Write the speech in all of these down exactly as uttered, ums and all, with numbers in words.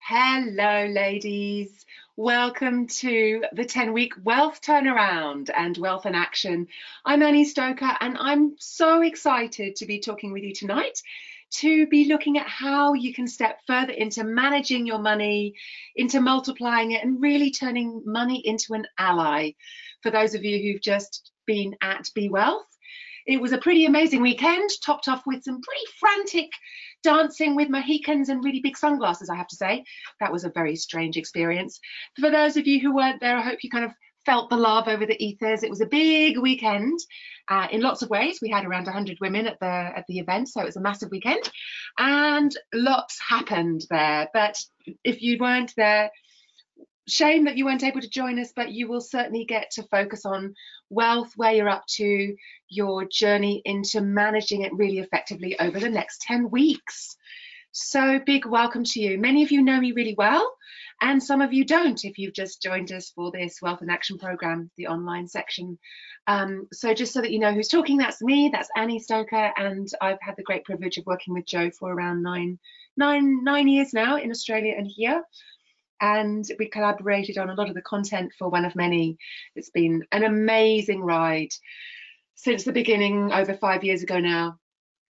Hello, ladies. Welcome to the ten week Wealth Turnaround and Wealth in Action. I'm Annie Stoker, and I'm so excited to be talking with you tonight to be looking at how you can step further into managing your money, into multiplying it, and really turning money into an ally. For those of you who've just been at Be Wealth, it was a pretty amazing weekend, topped off with some pretty frantic dancing with Mohicans and really big sunglasses, I have to say. That was a very strange experience. For those of you who weren't there, I hope you kind of felt the love over the ethers. It was a big weekend uh, in lots of ways. We had around one hundred women at the at the event, so it was a massive weekend, and lots happened there. But if you weren't there, shame that you weren't able to join us, but you will certainly get to focus on wealth, where you're up to, your journey into managing it really effectively over the next ten weeks. So big welcome to you. Many of you know me really well, and some of you don't if you've just joined us for this Wealth in Action program, the online section. Um, so just so that you know who's talking, that's me, that's Annie Stoker, and I've had the great privilege of working with Joe for around nine, nine, nine years now in Australia and here. And we collaborated on a lot of the content for One of Many. It's been an amazing ride since the beginning, over five years ago now,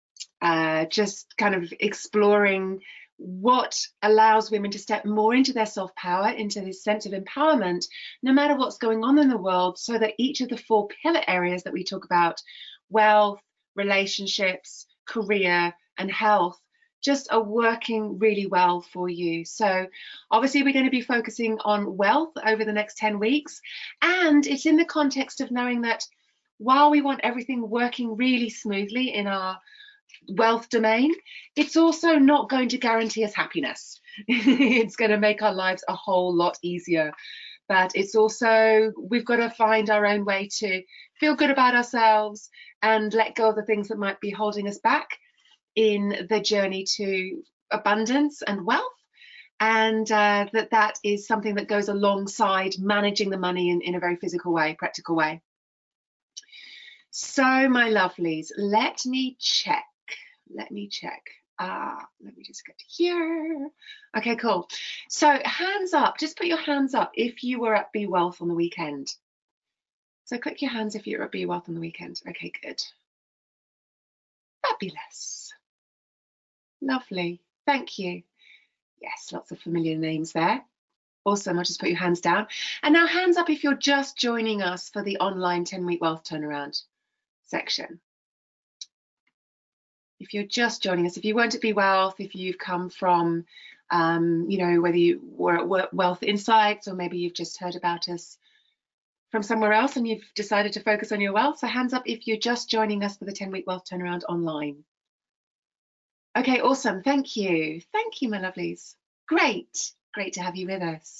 uh, just kind of exploring what allows women to step more into their self-power, into this sense of empowerment, no matter what's going on in the world, so that each of the four pillar areas that we talk about, wealth, relationships, career, and health, just are working really well for you. So obviously we're going to be focusing on wealth over the next ten weeks, and it's in the context of knowing that while we want everything working really smoothly in our wealth domain, it's also not going to guarantee us happiness. It's going to make our lives a whole lot easier, but it's also, we've got to find our own way to feel good about ourselves and let go of the things that might be holding us back in the journey to abundance and wealth, and uh, that that is something that goes alongside managing the money in, in a very physical way, practical way. So my lovelies, let me check, let me check. Ah, let me just get to here. Okay, cool. So hands up, just put your hands up if you were at Be Wealth on the weekend. So click your hands if you were at Be Wealth on the weekend. Okay, good. Fabulous. Lovely, thank you. Yes, lots of familiar names there. Awesome, I'll just put your hands down. And now hands up if you're just joining us for the online ten week Wealth Turnaround section. If you're just joining us, if you weren't at Be Wealth, if you've come from, um, you know, whether you were at Wealth Insights or maybe you've just heard about us from somewhere else and you've decided to focus on your wealth. So hands up if you're just joining us for the ten week Wealth Turnaround online. Okay, awesome. Thank you. Thank you, my lovelies. Great. Great to have you with us.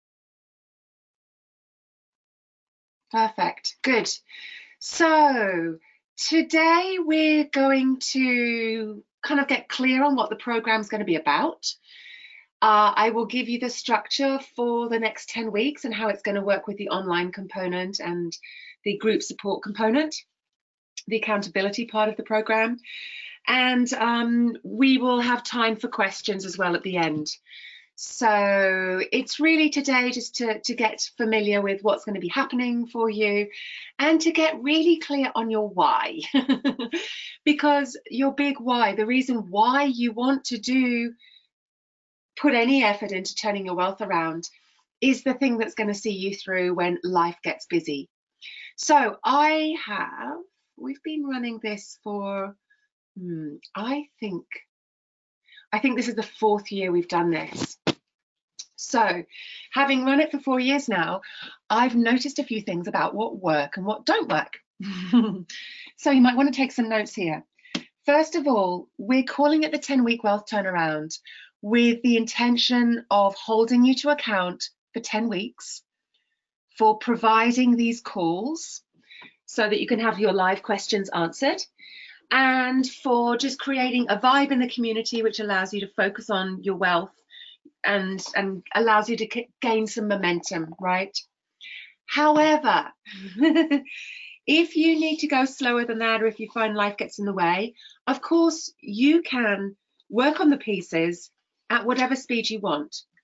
Perfect. Good. So today we're going to kind of get clear on what the program is going to be about. Uh, I will give you the structure for the next ten weeks and how it's going to work with the online component and the group support component, the accountability part of the program. And um, we will have time for questions as well at the end. So it's really today just to, to get familiar with what's going to be happening for you and to get really clear on your why. Because your big why, the reason why you want to do, put any effort into turning your wealth around, is the thing that's going to see you through when life gets busy. So I have, we've been running this for, Hmm, I think, I think this is the fourth year we've done this. So having run it for four years now, I've noticed a few things about what work and what don't work. So you might want to take some notes here. First of all, we're calling it the ten week Wealth Turnaround with the intention of holding you to account for ten weeks for providing these calls so that you can have your live questions answered, and for just creating a vibe in the community which allows you to focus on your wealth and, and allows you to gain some momentum, right? However, if you need to go slower than that, or if you find life gets in the way, of course, you can work on the pieces at whatever speed you want.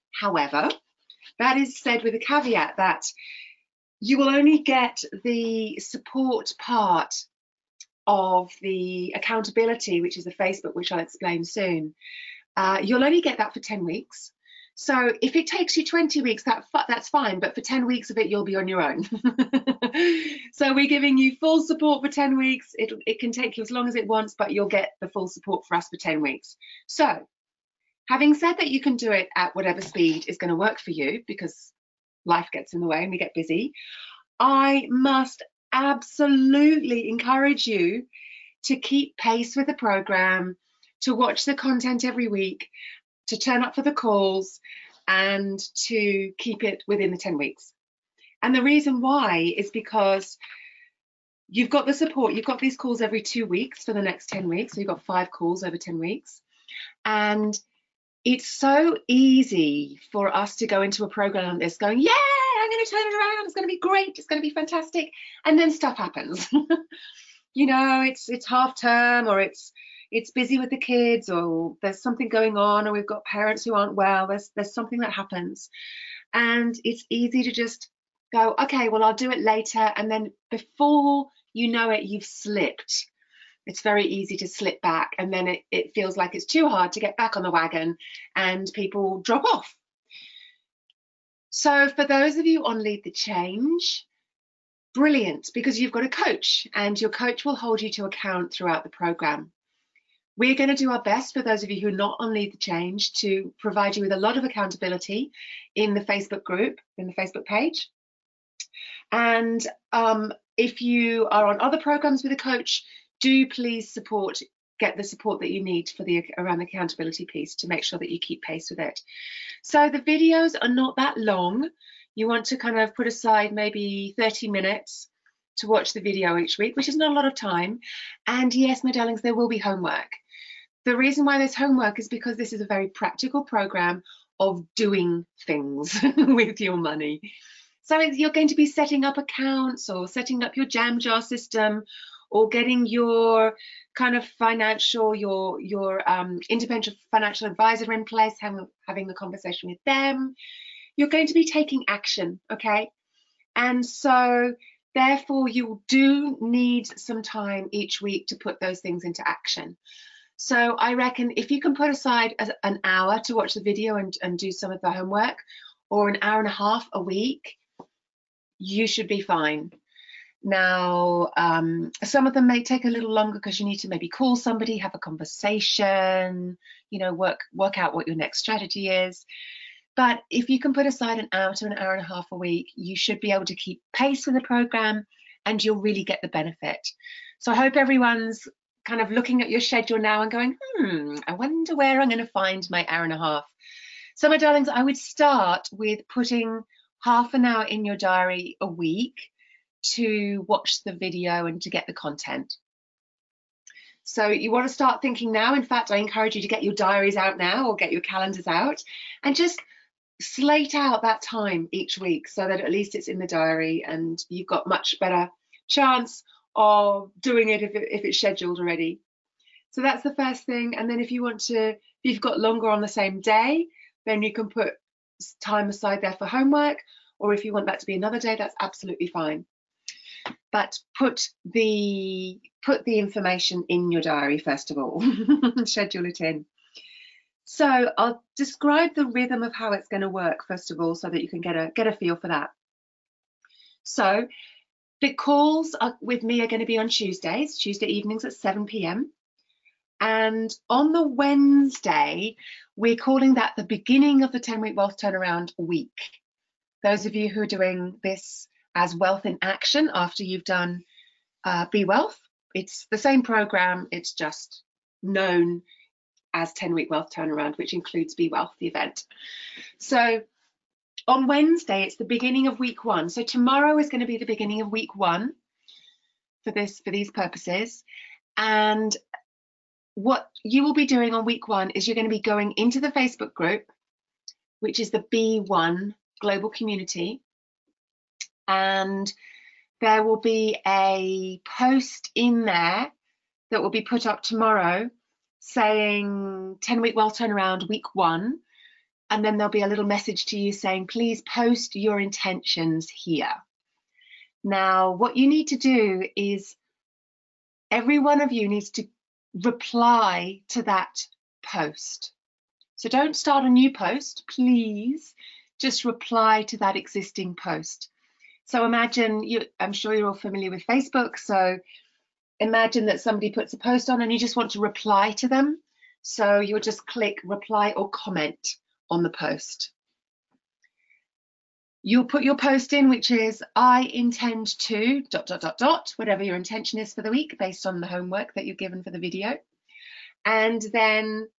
However, that is said with a caveat that you will only get the support part of the accountability, which is the Facebook, which I'll explain soon. Uh, you'll only get that for ten weeks. So if it takes you twenty weeks, that that's fine, but for ten weeks of it, you'll be on your own. So we're giving you full support for ten weeks. It, it can take you as long as it wants, but you'll get the full support for us for ten weeks. So having said that, you can do it at whatever speed is going to work for you, because life gets in the way and we get busy. I must absolutely encourage you to keep pace with the program, to watch the content every week, to turn up for the calls, and to keep it within the ten weeks. And the reason why is because you've got the support. You've got these calls every two weeks for the next ten weeks. So you've got five calls over ten weeks. And it's so easy for us to go into a program like this going, yeah, I'm going to turn it around. It's going to be great. It's going to be fantastic. And then stuff happens. You know, it's it's half term, or it's it's busy with the kids, or there's something going on, or we've got parents who aren't well. There's there's something that happens. And it's easy to just go, okay, well, I'll do it later. And then before you know it, you've slipped. It's very easy to slip back, and then it, it feels like it's too hard to get back on the wagon, and people drop off. So for those of you on Lead the Change, brilliant, because you've got a coach, and your coach will hold you to account throughout the program. We're going to do our best for those of you who are not on Lead the Change to provide you with a lot of accountability in the Facebook group, in the Facebook page. And um, if you are on other programs with a coach, do please support, get the support that you need for the around the accountability piece to make sure that you keep pace with it. So the videos are not that long. You want to kind of put aside maybe thirty minutes to watch the video each week, which is not a lot of time. And yes, my darlings, there will be homework. The reason why there's homework is because this is a very practical program of doing things with your money. So you're going to be setting up accounts, or setting up your jam jar system, or getting your kind of financial, your your um, independent financial advisor in place, having, having the conversation with them. You're going to be taking action, okay? And so therefore you do need some time each week to put those things into action. So I reckon if you can put aside an hour to watch the video and, and do some of the homework, or an hour and a half a week, you should be fine. Now, um, some of them may take a little longer because you need to maybe call somebody, have a conversation, you know, work work out what your next strategy is. But if you can put aside an hour to an hour and a half a week, you should be able to keep pace with the program, and you'll really get the benefit. So I hope everyone's kind of looking at your schedule now and going, hmm, I wonder where I'm going to find my hour and a half. So my darlings, I would start with putting half an hour in your diary a week to watch the video and to get the content. So you want to start thinking now. In fact, I encourage you to get your diaries out now, or get your calendars out, and just slate out that time each week so that at least it's in the diary, and you've got much better chance of doing it if, it if it's scheduled already. So that's the first thing. And then if you want to, if you've got longer on the same day, then you can put time aside there for homework, or if you want that to be another day, that's absolutely fine. But put the put the information in your diary first of all. Schedule it in. So I'll describe the rhythm of how it's going to work first of all, so that you can get a get a feel for that. So the calls are, with me, are going to be on Tuesdays, Tuesday evenings at seven p m And on the Wednesday, we're calling that the beginning of the ten week wealth turnaround week. Those of you who are doing this as Wealth in Action after you've done uh, Be Wealth, it's the same program, it's just known as ten week wealth turnaround, which includes Be Wealth, the event. So on Wednesday, it's the beginning of week one. So tomorrow is going to be the beginning of week one for this, for these purposes. And what you will be doing on week one is you're going to be going into the Facebook group, which is the B one Global Community. And there will be a post in there that will be put up tomorrow saying ten week wealth turnaround week one. and then there'll be a little message to you saying, please post your intentions here. Now, what you need to do is every one of you needs to reply to that post. So don't start a new post, please. Just reply to that existing post. So imagine, you, I'm sure you're all familiar with Facebook. So imagine that somebody puts a post on and you just want to reply to them. So you'll just click reply or comment on the post. You'll put your post in, which is I intend to dot, dot, dot, dot, whatever your intention is for the week based on the homework that you're given for the video. And then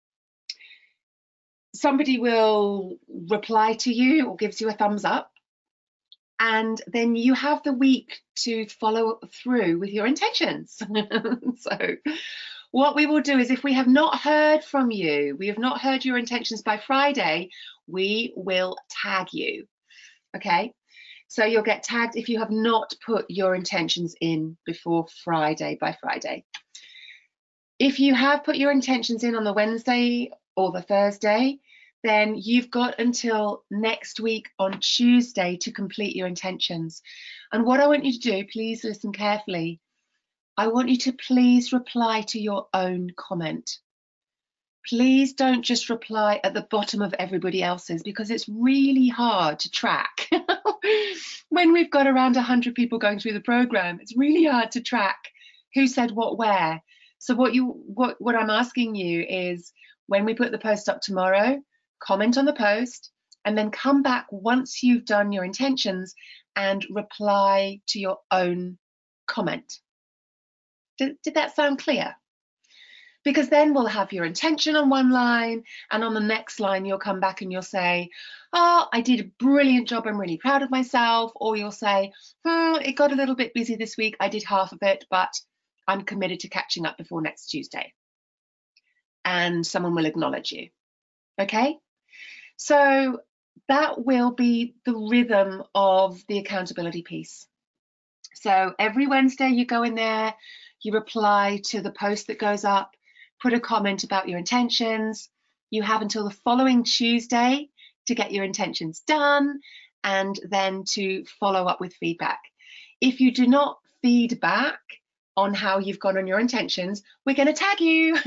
somebody will reply to you or gives you a thumbs up. And then you have the week to follow through with your intentions. So what we will do is if we have not heard from you, we have not heard your intentions by Friday, we will tag you. Okay, so you'll get tagged if you have not put your intentions in before Friday, by Friday. If you have put your intentions in on the Wednesday or the Thursday, then you've got until next week on Tuesday to complete your intentions. And what I want you to do, please listen carefully. I want you to please reply to your own comment. Please don't just reply at the bottom of everybody else's, because it's really hard to track. When we've got around one hundred people going through the program, it's really hard to track who said what where. So what you what what I'm asking you is, when we put the post up tomorrow, comment on the post and then come back once you've done your intentions and reply to your own comment. Did, did that sound clear? Because then we'll have your intention on one line, and on the next line you'll come back and you'll say, oh, I did a brilliant job, I'm really proud of myself. Or you'll say, oh, it got a little bit busy this week, I did half of it, but I'm committed to catching up before next Tuesday. And someone will acknowledge you. Okay, so that will be the rhythm of the accountability piece. So every Wednesday you go in there, you reply to the post that goes up, put a comment about your intentions. You have until the following Tuesday to get your intentions done and then to follow up with feedback. If you do not feed back on how you've gone on your intentions, we're going to tag you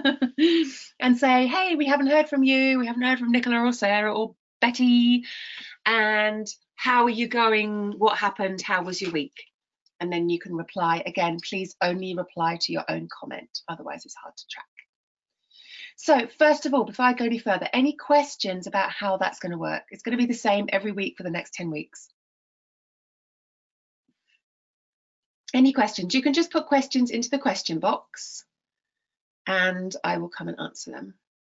and say, hey, we haven't heard from you, we haven't heard from Nicola or Sarah or Betty, and how are you going, what happened, how was your week? And then you can reply. Again, please only reply to your own comment, otherwise it's hard to track. So first of all, before I go any further, any questions about how that's going to work? It's going to be the same every week for the next ten weeks. Any questions? You can just put questions into the question box and I will come and answer them.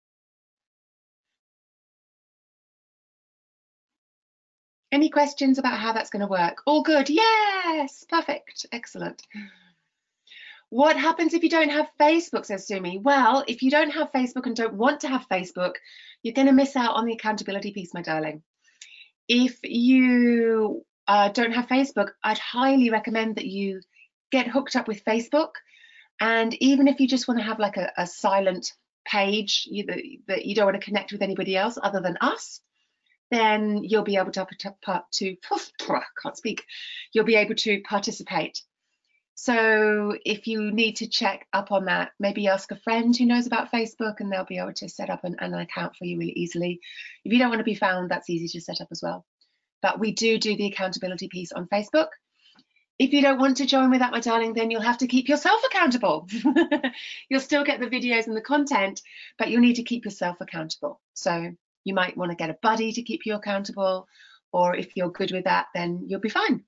Any questions about how that's going to work? All good? Yes, perfect, excellent. What happens if you don't have Facebook, says Sumi? Well, if you don't have Facebook and don't want to have Facebook, you're going to miss out on the accountability piece, my darling. If you uh, don't have Facebook, I'd highly recommend that you get hooked up with Facebook. And even if you just want to have like a, a silent page you, that, that you don't want to connect with anybody else other than us, then you'll be able to, to, to can't speak, you'll be able to participate. So if you need to check up on that, maybe ask a friend who knows about Facebook and they'll be able to set up an, an account for you really easily. If you don't want to be found, that's easy to set up as well. But we do do the accountability piece on Facebook. If you don't want to join with that, my darling, then you'll have to keep yourself accountable. You'll still get the videos and the content, but you'll need to keep yourself accountable. So you might want to get a buddy to keep you accountable, or if you're good with that, then you'll be fine.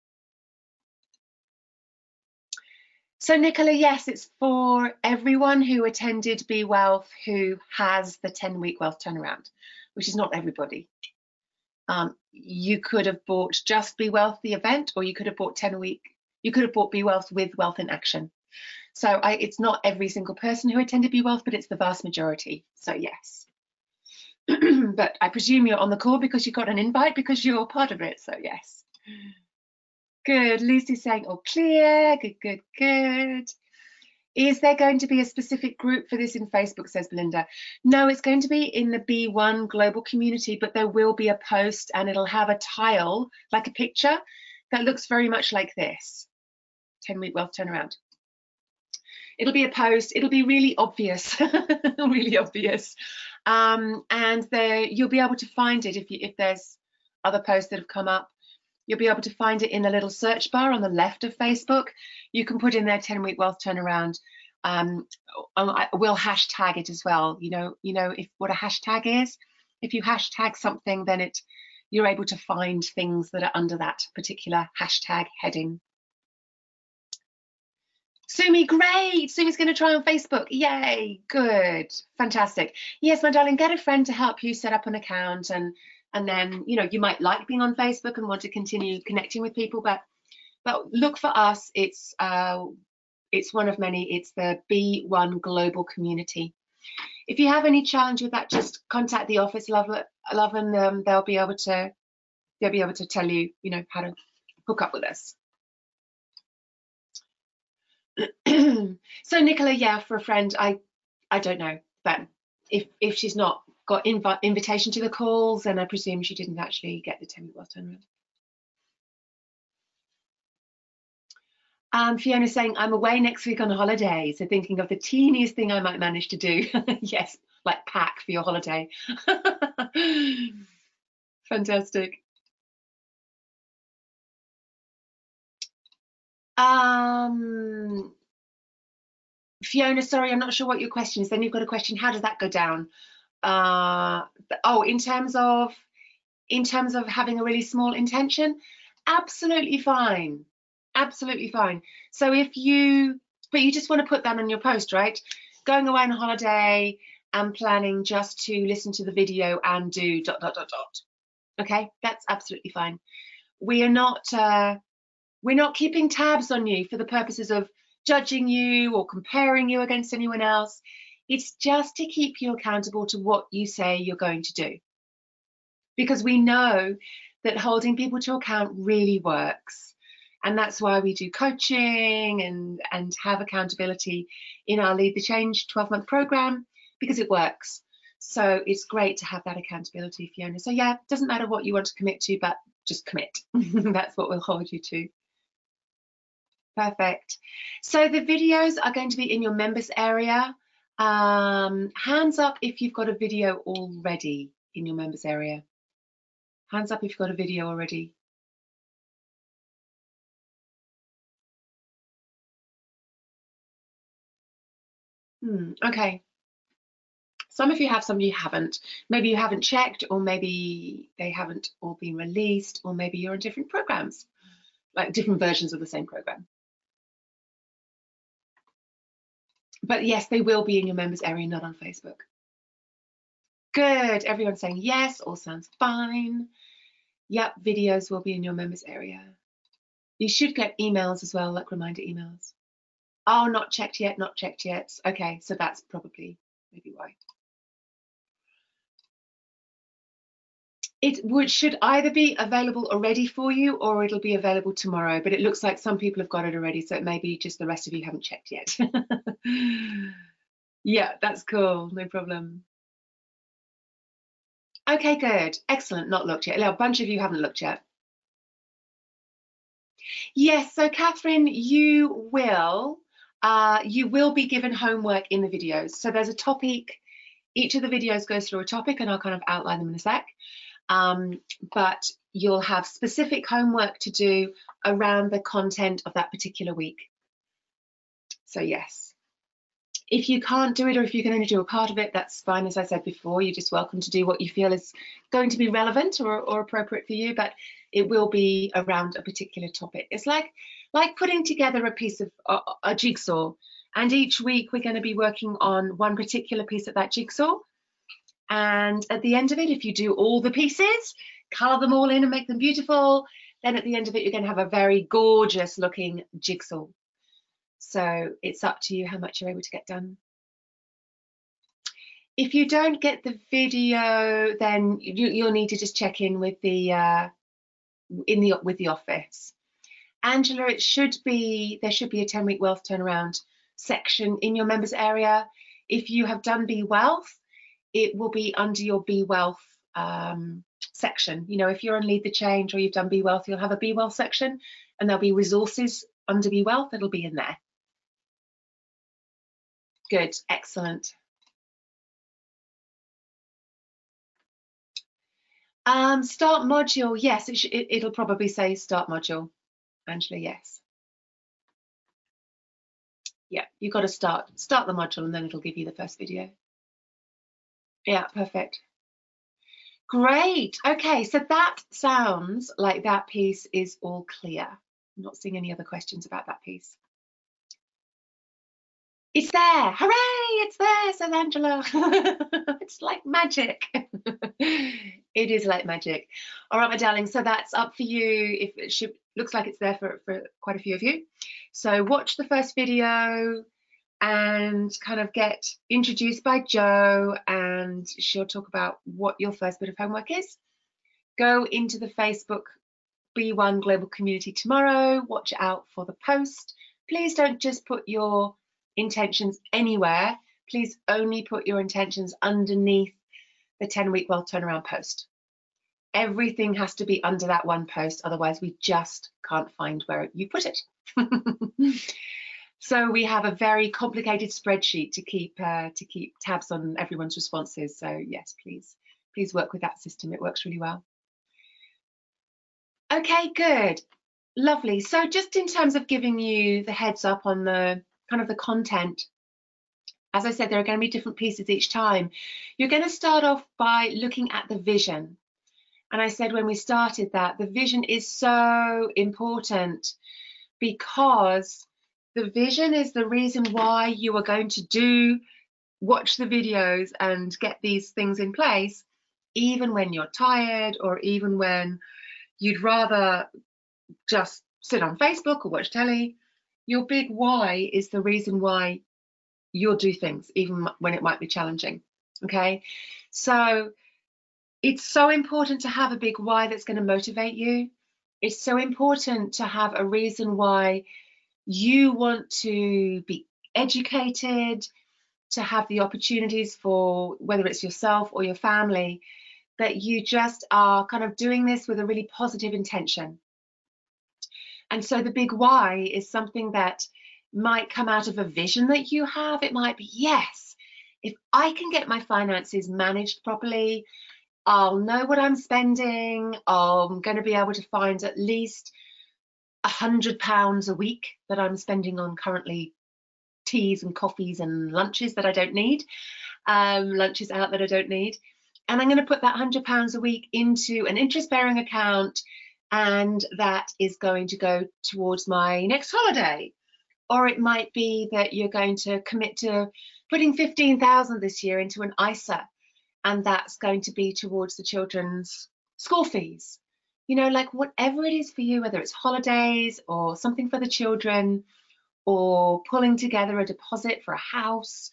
So Nicola, yes, it's for everyone who attended Be Wealth who has the ten week wealth turnaround, which is not everybody. Um, you could have bought just Be Wealth, the event, or you could have bought ten week, you could have bought Be Wealth with Wealth in Action. So I, it's not every single person who attended Be Wealth, but it's the vast majority. So yes. But I presume you're on the call because you got an invite because you're part of it. So yes. Good. Lucy's saying all clear. Good, good, good. Is there going to be a specific group for this in Facebook, says Belinda? No, it's going to be in the B one global community, but there will be a post and it'll have a tile, like a picture, that looks very much like this. ten week wealth turnaround. It'll be a post, it'll be really obvious, really obvious. Um, and there you'll be able to find it if, you, if there's other posts that have come up. You'll be able to find it in a little search bar on the left of Facebook. You can put in there ten week wealth turnaround. Um, I will hashtag it as well. You know, you know if what a hashtag is. If you hashtag something, then it you're able to find things that are under that particular hashtag heading. Sumi, great. Sumi's going to try on Facebook. Yay, good, fantastic. Yes, my darling, get a friend to help you set up an account, and and then, you know, you might like being on Facebook and want to continue connecting with people, but but look for us. It's uh, it's one of many. It's the B one Global Community. If you have any challenge with that, just contact the office, love, love, and um, they'll be able to they'll be able to tell you, you know, how to hook up with us. So Nicola, yeah, for a friend, I I don't know, but if if she's not got inv invitation to the calls, then I presume she didn't actually get the ten week wealth turnaround. Um, Fiona's saying, I'm away next week on a holiday, so thinking of the teeniest thing I might manage to do. Yes, like pack for your holiday. Fantastic. Um, Fiona, sorry, I'm not sure what your question is. Then you've got a question, how does that go down? Uh, oh, in terms of in terms of having a really small intention, absolutely fine, absolutely fine. So if you, but you just want to put that on your post, right? Going away on a holiday and planning just to listen to the video and do dot dot dot dot. Okay, that's absolutely fine. We are not uh, we're not keeping tabs on you for the purposes of judging you or comparing you against anyone else. It's just to keep you accountable to what you say you're going to do. Because we know that holding people to account really works. And that's why we do coaching and, and have accountability in our Lead the Change twelve month program, because it works. So it's great to have that accountability, Fiona. So yeah, it doesn't matter what you want to commit to, but just commit. That's what we'll hold you to. Perfect. So the videos are going to be in your members area. Um, hands up if you've got a video already in your members area. Hands up if you've got a video already. Hmm, okay. Some of you have, some of you haven't. Maybe you haven't checked, or maybe they haven't all been released, or maybe you're on different programs, like different versions of the same program. But yes, they will be in your members area, not on Facebook. Good, everyone's saying yes, all sounds fine. Yep, videos will be in your members area. You should get emails as well, like reminder emails. Oh, not checked yet, not checked yet. Okay, so that's probably maybe why. It would should either be available already for you, or it'll be available tomorrow, but it looks like some people have got it already, so it may be just the rest of you haven't checked yet. Yeah, that's cool, no problem. Okay, good, excellent, not looked yet. A bunch of you haven't looked yet. Yes, so Catherine, you will, uh, you will be given homework in the videos. So there's a topic, each of the videos goes through a topic, and I'll kind of outline them in a sec. Um, but you'll have specific homework to do around the content of that particular week. So yes, if you can't do it, or if you can only do a part of it, that's fine. As I said before, you're just welcome to do what you feel is going to be relevant or, or appropriate for you, but it will be around a particular topic. It's like like putting together a piece of a, a jigsaw, and each week we're going to be working on one particular piece of that jigsaw. And at the end of it, if you do all the pieces, color them all in and make them beautiful, then at the end of it, you're going to have a very gorgeous looking jigsaw. So it's up to you how much you're able to get done. If you don't get the video, then you, you'll need to just check in with the uh, in the with the office. Angela, it should be there should be a ten week wealth turnaround section in your members area. If you have done Be Wealth, it will be under your Be Wealth um, section. You know, if you're on Lead the Change or you've done Be Wealth, you'll have a Be Wealth section, and there'll be resources under Be Wealth. It'll be in there. Good, excellent. Um, start module, yes, it it, it'll probably say start module, Angela, yes. Yeah, you've got to start, start the module and then it'll give you the first video. Yeah, perfect. Great, okay, so that sounds like that piece is all clear. I'm not seeing any other questions about that piece. It's there, hooray, it's there, says Angela. It's like magic. It is like magic. All right, my darling, so that's up for you. If it should, looks like it's there for, for quite a few of you. So watch the first video and kind of get introduced by Jo, and she'll talk about what your first bit of homework is. Go into the Facebook B one Global Community tomorrow. Watch out for the post. Please don't just put your intentions anywhere. Please only put your intentions underneath the ten week wealth turnaround post. Everything has to be under that one post, otherwise we just can't find where you put it. So we have a very complicated spreadsheet to keep uh, to keep tabs on everyone's responses. So yes, please, please work with that system. It works really well. Okay, good, lovely. So just in terms of giving you the heads up on the kind of the content, as I said, there are going to be different pieces each time. You're going to start off by looking at the vision. And I said when we started that the vision is so important, because the vision is the reason why you are going to do, watch the videos and get these things in place, even when you're tired or even when you'd rather just sit on Facebook or watch telly. Your big why is the reason why you'll do things, even when it might be challenging. Okay, so it's so important to have a big why that's going to motivate you. It's so important to have a reason why you want to be educated, to have the opportunities for whether it's yourself or your family, that you just are kind of doing this with a really positive intention. And so the big why is something that might come out of a vision that you have. It might be, yes, if I can get my finances managed properly, I'll know what I'm spending. I'm going to be able to find at least a hundred pounds a week that I'm spending on currently teas and coffees and lunches that I don't need, um, lunches out that I don't need. And I'm going to put that hundred pounds a week into an interest-bearing account, and that is going to go towards my next holiday. Or it might be that you're going to commit to putting fifteen thousand this year into an I S A, and that's going to be towards the children's school fees. You know, like whatever it is for you, whether it's holidays or something for the children, or pulling together a deposit for a house,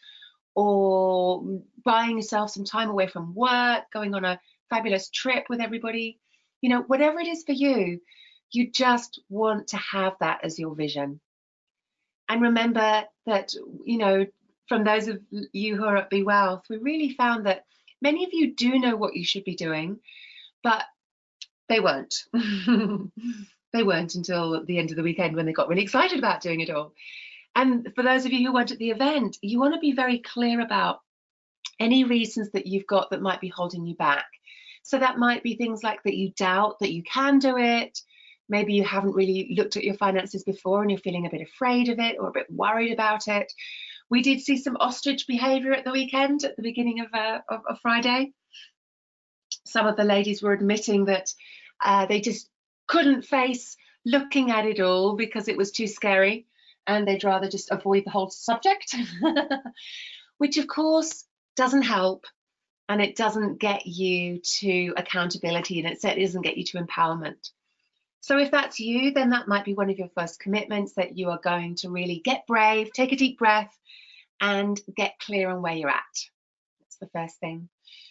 or buying yourself some time away from work, going on a fabulous trip with everybody. You know, whatever it is for you, you just want to have that as your vision. And remember that, you know, from those of you who are at Be Wealth, we really found that many of you do know what you should be doing, but they weren't. They weren't until the end of the weekend when they got really excited about doing it all. And for those of you who weren't at the event, you want to be very clear about any reasons that you've got that might be holding you back. So that might be things like that you doubt that you can do it. Maybe you haven't really looked at your finances before and you're feeling a bit afraid of it or a bit worried about it. We did see some ostrich behavior at the weekend, at the beginning of, uh, of, of Friday. Some of the ladies were admitting that uh, they just couldn't face looking at it all because it was too scary, and they'd rather just avoid the whole subject, which of course doesn't help, and it doesn't get you to accountability, and it certainly doesn't get you to empowerment. So if that's you, then that might be one of your first commitments, that you are going to really get brave, take a deep breath, and get clear on where you're at. That's the first thing.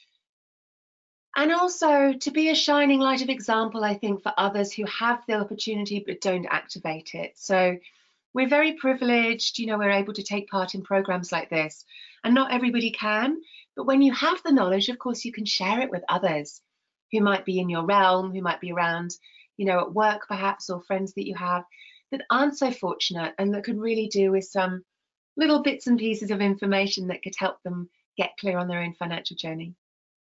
And also to be a shining light of example, I think, for others who have the opportunity but don't activate it. So we're very privileged, you know, we're able to take part in programs like this, and not everybody can. But when you have the knowledge, of course, you can share it with others who might be in your realm, who might be around, you know, at work perhaps, or friends that you have that aren't so fortunate and that could really do with some little bits and pieces of information that could help them get clear on their own financial journey.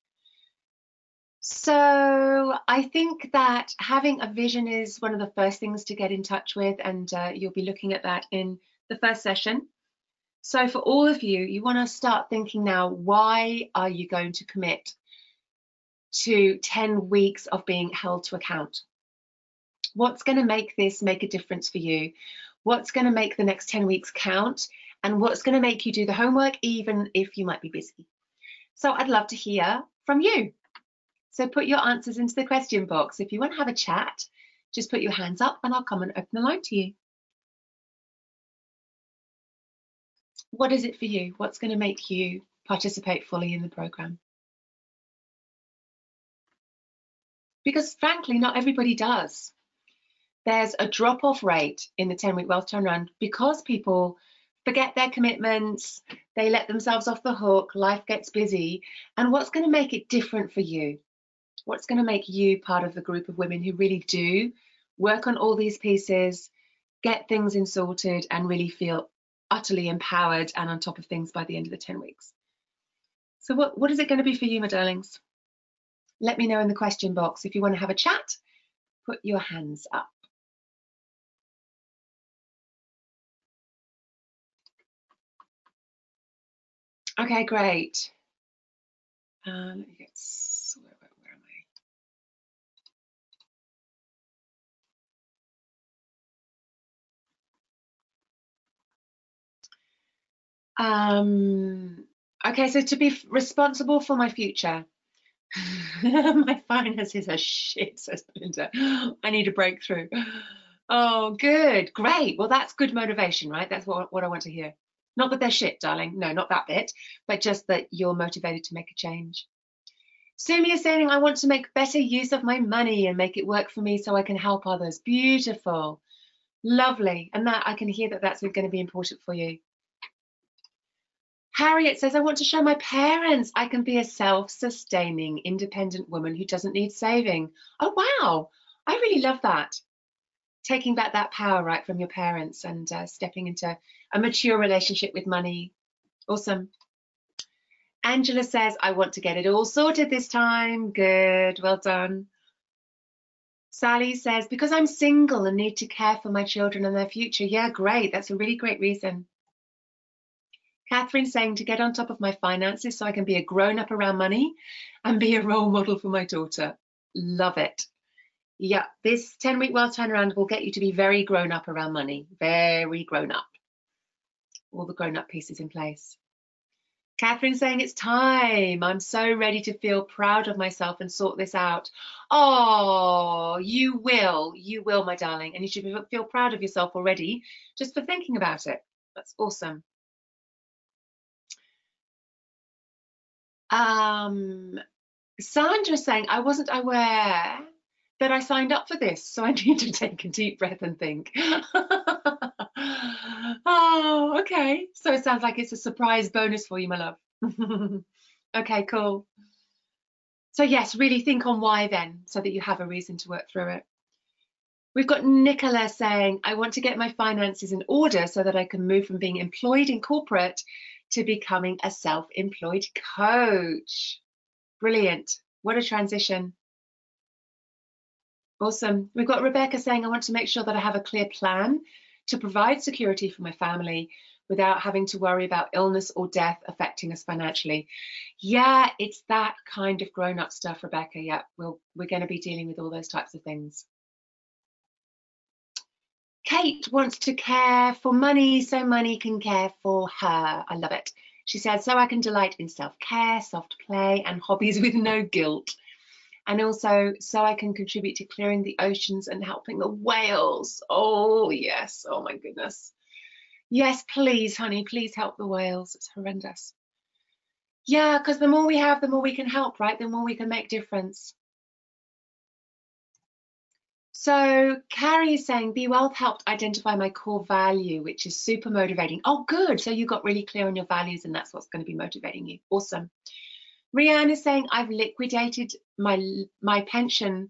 So I think that having a vision is one of the first things to get in touch with, and uh, you'll be looking at that in the first session. So for all of you, you want to start thinking now, why are you going to commit to ten weeks of being held to account? What's going to make this make a difference for you? What's going to make the next ten weeks count? And what's going to make you do the homework, even if you might be busy? So I'd love to hear from you. So put your answers into the question box. If you want to have a chat, just put your hands up and I'll come and open the line to you. What is it for you? What's going to make you participate fully in the program? Because frankly, not everybody does. There's a drop-off rate in the ten-week wealth turnaround because people forget their commitments, they let themselves off the hook, life gets busy. And what's going to make it different for you? What's going to make you part of the group of women who really do work on all these pieces, get things in sorted, and really feel utterly empowered and on top of things by the end of the ten weeks? So what, what is it going to be for you, my darlings? Let me know in the question box. If you want to have a chat, put your hands up. Okay, great. Um, let me get, where, where am I? Um, okay, so to be responsible for my future. My finances are shit, says Belinda. I need a breakthrough. Oh, good, great. Well, that's good motivation, right? That's what, what I want to hear. Not that they're shit, darling. No, not that bit, but just that you're motivated to make a change. Sumi is saying, I want to make better use of my money and make it work for me so I can help others. Beautiful. Lovely. And that I can hear that that's going to be important for you. Harriet says, I want to show my parents I can be a self-sustaining, independent woman who doesn't need saving. Oh, wow. I really love that. Taking back that power, right, from your parents and uh, stepping into a mature relationship with money. Awesome. Angela says, I want to get it all sorted this time. Good. Well done. Sally says, because I'm single and need to care for my children and their future. Yeah, great. That's a really great reason. Catherine saying to get on top of my finances so I can be a grown-up around money and be a role model for my daughter. Love it. Yeah, this ten-week wealth turnaround will get you to be very grown-up around money. Very grown-up. All the grown-up pieces in place. Catherine saying it's time. I'm so ready to feel proud of myself and sort this out. Oh, you will. You will, my darling. And you should feel proud of yourself already just for thinking about it. That's awesome. Um, Sandra saying, I wasn't aware that I signed up for this, so I need to take a deep breath and think. Oh, okay. So it sounds like it's a surprise bonus for you, my love. Okay, cool. So yes, really think on why then, so that you have a reason to work through it. We've got Nicola saying, I want to get my finances in order so that I can move from being employed in corporate to becoming a self-employed coach. Brilliant. What a transition. Awesome. We've got Rebecca saying, I want to make sure that I have a clear plan to provide security for my family without having to worry about illness or death affecting us financially. Yeah, it's that kind of grown-up stuff, Rebecca. Yeah, we'll, we're going to be dealing with all those types of things. Kate wants to care for money so money can care for her. I love it. She says, so I can delight in self-care, soft play and hobbies with no guilt. And also so I can contribute to clearing the oceans and helping the whales. Oh, yes. Oh, my goodness. Yes, please, honey, please help the whales. It's horrendous. Yeah, because the more we have, the more we can help, right? The more we can make difference. So Carrie is saying, Be Wealth helped identify my core value, which is super motivating. Oh, good. So you got really clear on your values and that's what's going to be motivating you. Awesome. Rianne is saying, I've liquidated my, my pension,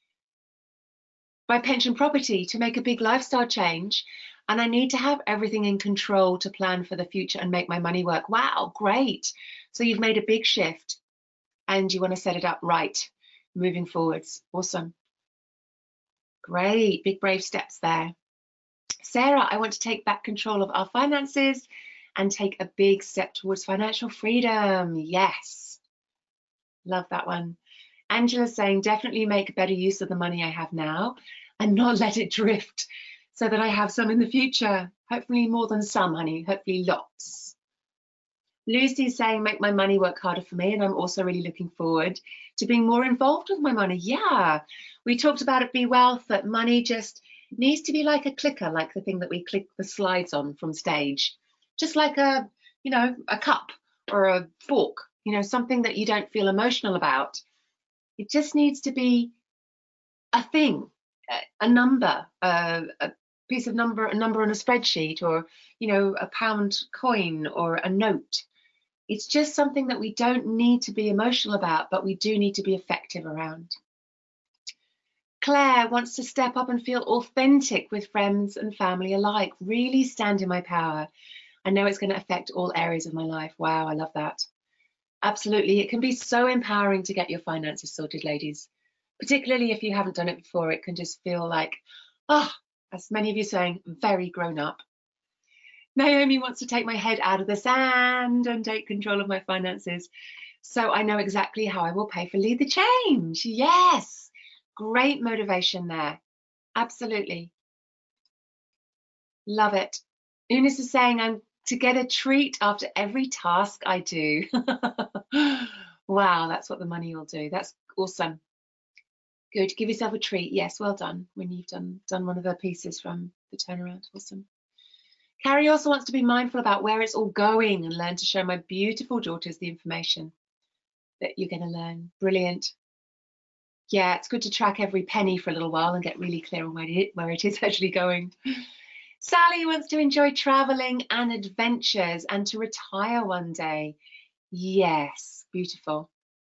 my pension property to make a big lifestyle change. And I need to have everything in control to plan for the future and make my money work. Wow, great. So you've made a big shift and you want to set it up right moving forwards. Awesome. Great, big brave steps there. Sarah, I want to take back control of our finances and take a big step towards financial freedom. Yes, love that one. Angela's saying, definitely make better use of the money I have now and not let it drift so that I have some in the future. Hopefully more than some, honey, hopefully lots. Lucy's saying, make my money work harder for me, and I'm also really looking forward to being more involved with my money. Yeah, we talked about at Be Wealth that money just needs to be like a clicker, like the thing that we click the slides on from stage, just like a, you know, a cup or a fork, you know, something that you don't feel emotional about. It just needs to be a thing, a number, a, a piece of number, a number on a spreadsheet, or, you know, a pound coin or a note. It's just something that we don't need to be emotional about, but we do need to be effective around. Claire wants to step up and feel authentic with friends and family alike, really stand in my power. I know it's going to affect all areas of my life. Wow, I love that. Absolutely. It can be so empowering to get your finances sorted, ladies, particularly if you haven't done it before. It can just feel like, ah, oh, as many of you saying, very grown up. Naomi wants to take my head out of the sand and take control of my finances, so I know exactly how I will pay for Lead the Change. Yes, great motivation there. Absolutely. Love it. Eunice is saying, I'm to get a treat after every task I do. Wow, that's what the money will do. That's awesome. Good. Give yourself a treat. Yes, well done when you've done, done one of the pieces from the turnaround. Awesome. Carrie also wants to be mindful about where it's all going and learn to show my beautiful daughters the information that you're going to learn. Brilliant. Yeah, it's good to track every penny for a little while and get really clear on where it, where it is actually going. Sally wants to enjoy traveling and adventures and to retire one day. Yes, beautiful.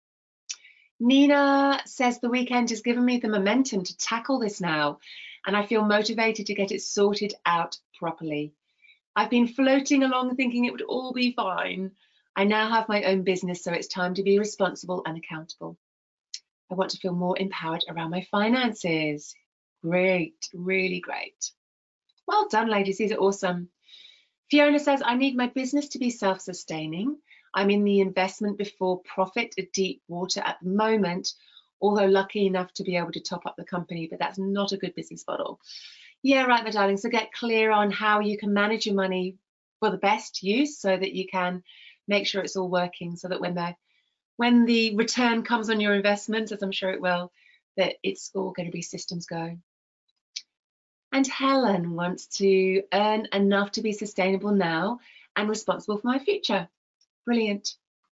Nina says the weekend has given me the momentum to tackle this now, and I feel motivated to get it sorted out properly. I've been floating along thinking it would all be fine. I now have my own business, so it's time to be responsible and accountable. I want to feel more empowered around my finances. Great, really great. Well done, ladies, these are awesome. Fiona says, I need my business to be self-sustaining. I'm in the investment before profit at deep water at the moment, although lucky enough to be able to top up the company, but that's not a good business model. Yeah, right, my darling. So get clear on how you can manage your money for the best use so that you can make sure it's all working, so that when the when the return comes on your investment, as I'm sure it will, that it's all going to be systems go. And Helen wants to earn enough to be sustainable now and responsible for my future. Brilliant.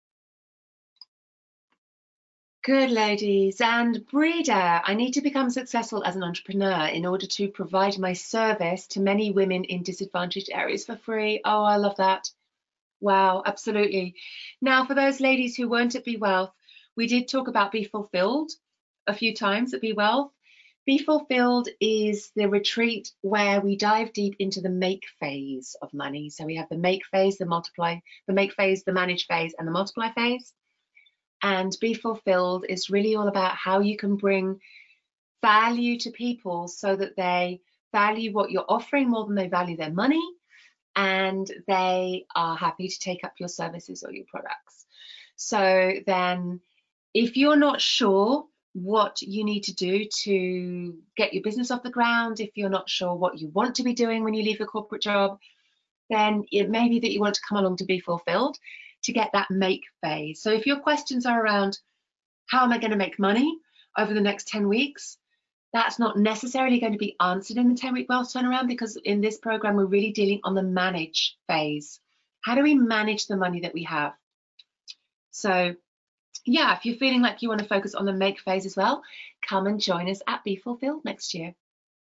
Good, ladies. And Breeder, I need to become successful as an entrepreneur in order to provide my service to many women in disadvantaged areas for free. Oh, I love that. Wow, absolutely. Now, for those ladies who weren't at Be Wealth, we did talk about Be Fulfilled a few times at Be Wealth. Be Fulfilled is the retreat where we dive deep into the make phase of money. So we have the make phase, the multiply, the make phase, the manage phase, and the multiply phase. And Be Fulfilled is really all about how you can bring value to people so that they value what you're offering more than they value their money, and they are happy to take up your services or your products. So then if you're not sure what you need to do to get your business off the ground, if you're not sure what you want to be doing when you leave a corporate job, then it may be that you want to come along to Be Fulfilled to get that make phase. So if your questions are around how am I going to make money over the next ten weeks, that's not necessarily going to be answered in the ten week wealth turnaround, because in this program we're really dealing on the manage phase. How do we manage the money that we have? So yeah, if you're feeling like you want to focus on the make phase as well, come and join us at Be Fulfilled next year.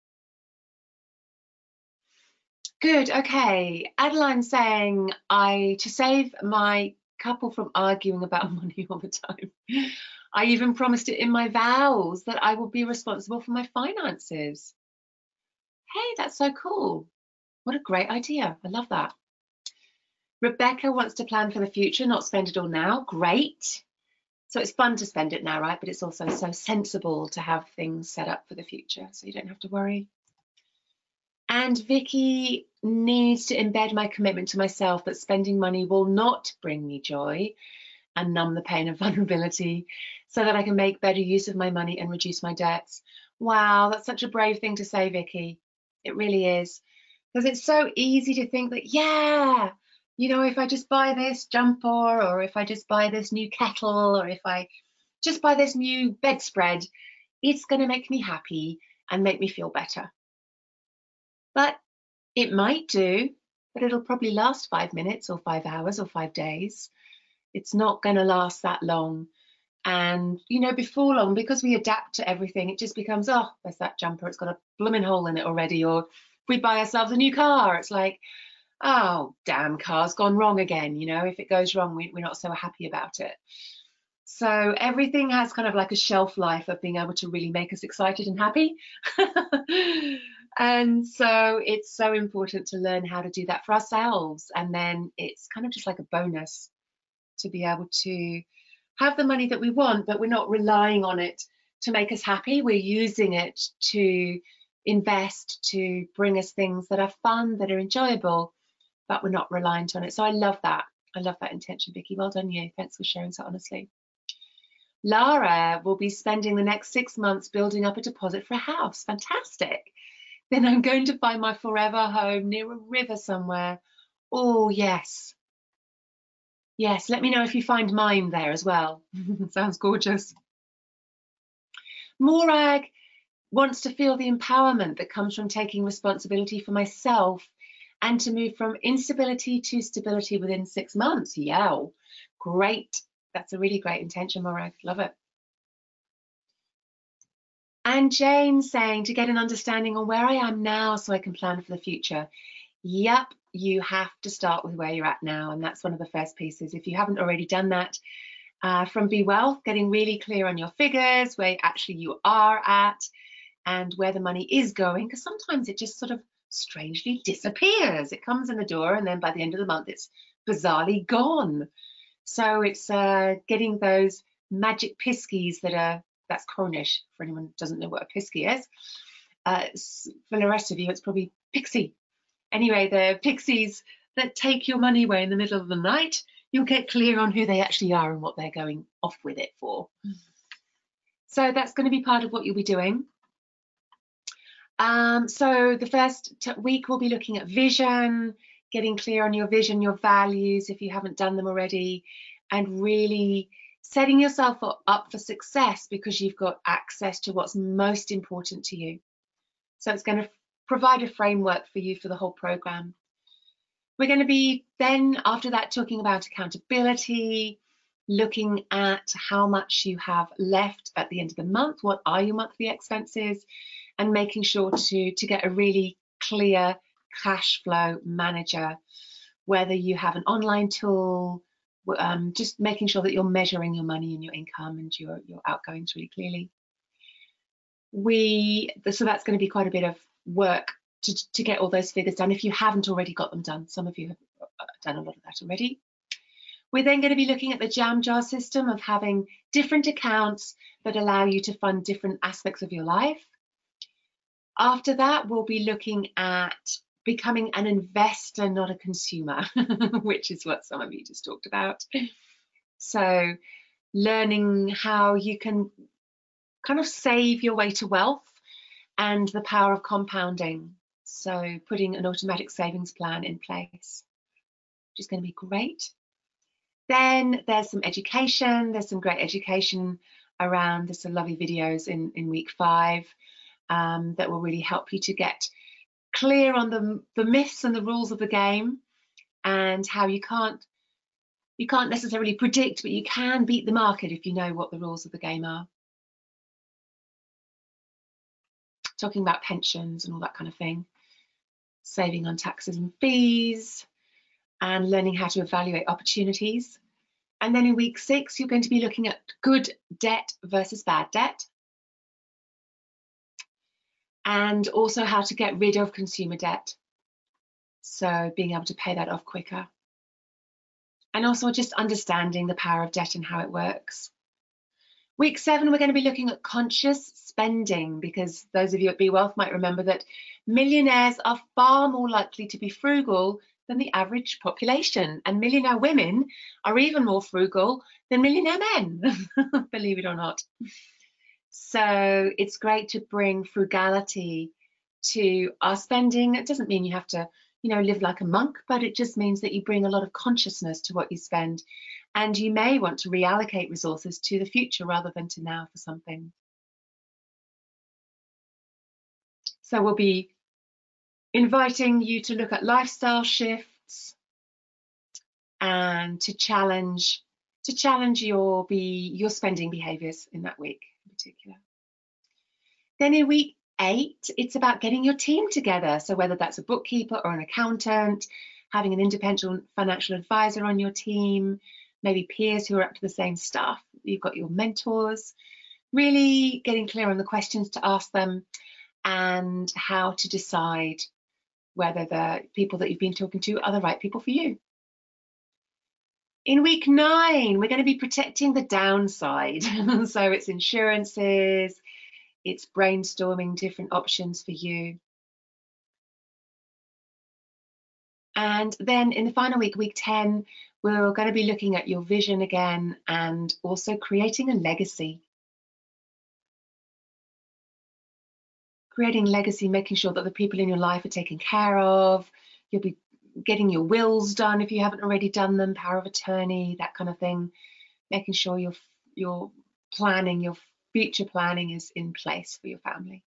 Good, okay. Adeline saying, I to save my couple from arguing about money all the time, I even promised it in my vows that I will be responsible for my finances. Hey, that's so cool. What a great idea. I love that. Rebecca wants to plan for the future, not spend it all now. Great. So it's fun to spend it now, right? But it's also so sensible to have things set up for the future so you don't have to worry. And Vicky needs to embed my commitment to myself that spending money will not bring me joy and numb the pain of vulnerability so that I can make better use of my money and reduce my debts. Wow, that's such a brave thing to say, Vicky. It really is. Because it's so easy to think that, yeah, you know, if I just buy this jumper, or if I just buy this new kettle, or if I just buy this new bedspread, it's going to make me happy and make me feel better. But it might do, but it'll probably last five minutes or five hours or five days. It's not going to last that long. And, you know, before long, because we adapt to everything, it just becomes, oh, there's that jumper, it's got a blooming hole in it already. Or if we buy ourselves a new car, it's like, oh, damn, car's gone wrong again. You know, if it goes wrong, we, we're not so happy about it. So everything has kind of like a shelf life of being able to really make us excited and happy. And so it's so important to learn how to do that for ourselves. And then it's kind of just like a bonus to be able to have the money that we want, but we're not relying on it to make us happy. We're using it to invest, to bring us things that are fun, that are enjoyable, but we're not reliant on it. So I love that. I love that intention, Vicky. Well done you. Thanks for sharing so honestly. Lara will be spending the next six months building up a deposit for a house. Fantastic. Then I'm going to buy my forever home near a river somewhere. Oh, yes. Yes, let me know if you find mine there as well. Sounds gorgeous. Morag wants to feel the empowerment that comes from taking responsibility for myself and to move from instability to stability within six months. Yeah, great. That's a really great intention, Morag. Love it. And Jane saying to get an understanding on where I am now so I can plan for the future. Yep, you have to start with where you're at now. And that's one of the first pieces. If you haven't already done that, uh, from Be Wealth, getting really clear on your figures, where actually you are at and where the money is going, because sometimes it just sort of strangely disappears. It comes in the door and then by the end of the month, it's bizarrely gone. So it's uh, getting those magic piskies that are, that's Cornish, for anyone who doesn't know what a piskie is. Uh, for the rest of you, it's probably pixie. Anyway, the pixies that take your money away in the middle of the night, you'll get clear on who they actually are and what they're going off with it for. So that's going to be part of what you'll be doing. Um, so the first week we'll be looking at vision, getting clear on your vision, your values, if you haven't done them already, and really setting yourself up for success because you've got access to what's most important to you. So it's going to provide a framework for you for the whole program. We're going to be then after that talking about accountability, looking at how much you have left at the end of the month, what are your monthly expenses, and making sure to, to get a really clear cash flow manager, whether you have an online tool, um, just making sure that you're measuring your money and your income and your, your outgoings really clearly. We, so that's going to be quite a bit of work to, to get all those figures done if you haven't already got them done. Some of you have done a lot of that already. We're then going to be looking at the jam jar system of having different accounts that allow you to fund different aspects of your life. After that, we'll be looking at becoming an investor, not a consumer, which is what some of you just talked about. So learning how you can kind of save your way to wealth and the power of compounding. So putting an automatic savings plan in place, which is going to be great. Then there's some education. There's some great education around, there's some lovely videos in, in week five um, that will really help you to get clear on the, the myths and the rules of the game and how you can't, you can't necessarily predict, but you can beat the market if you know what the rules of the game are. Talking about pensions and all that kind of thing, saving on taxes and fees, and learning how to evaluate opportunities. And then in week six, you're going to be looking at good debt versus bad debt, and also how to get rid of consumer debt. So being able to pay that off quicker. And also just understanding the power of debt and how it works. Week seven, we're going to be looking at conscious spending, because those of you at Be Wealth might remember that millionaires are far more likely to be frugal than the average population. And millionaire women are even more frugal than millionaire men, believe it or not. So it's great to bring frugality to our spending. It doesn't mean you have to, you know, live like a monk, but it just means that you bring a lot of consciousness to what you spend. And you may want to reallocate resources to the future rather than to now for something. So we'll be inviting you to look at lifestyle shifts and to challenge to challenge your be your spending behaviors in that week in particular. Then in week eight, it's about getting your team together. So whether that's a bookkeeper or an accountant, having an independent financial advisor on your team, maybe peers who are up to the same stuff. You've got your mentors, really getting clear on the questions to ask them and how to decide whether the people that you've been talking to are the right people for you. In week nine, we're going to be protecting the downside. So it's insurances, it's brainstorming different options for you. And then in the final week, week ten, we're going to be looking at your vision again and also creating a legacy. Creating legacy, making sure that the people in your life are taken care of. You'll be getting your wills done if you haven't already done them, power of attorney, that kind of thing. Making sure your your planning, your future planning is in place for your family.